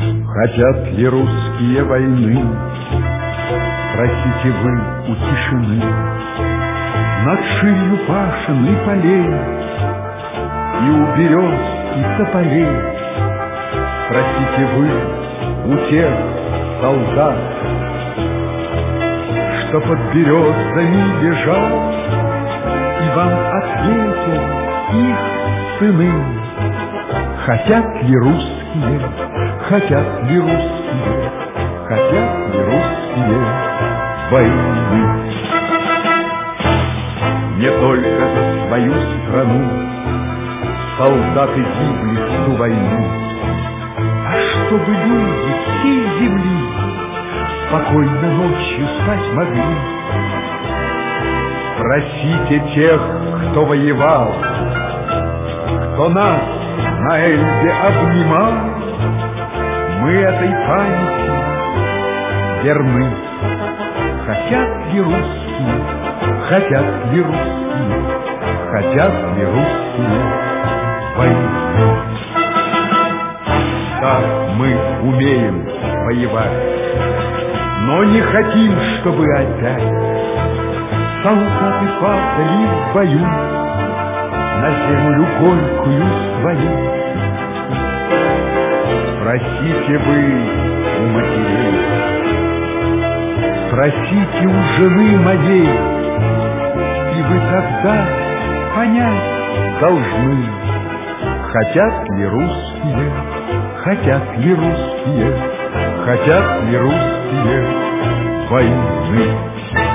Хотят ли русские войны? Спросите вы у тишины. Над ширью пашин и полей, и у берез и тополей. Спросите вы у тех солдат, что под березами лежат, и вам ответят их сыны. Хотят ли русские, хотят ли русские, хотят ли русские войны? Не только за свою страну солдаты гибли в ту войну, а чтобы люди всей земли спокойно ночью спать могли. Спросите тех, кто воевал, кто нас на Эльбе обнимал, мы этой памяти верны. Хотят ли русские, хотят ли русские, хотят ли русские войны? Да, мы умеем воевать, но не хотим, чтобы опять солдаты падали в бою на землю горькую свою. Спросите вы у матерей, спросите у жены моей, и вы тогда понять должны, хотят ли русские, хотят ли русские, хотят ли русские войны.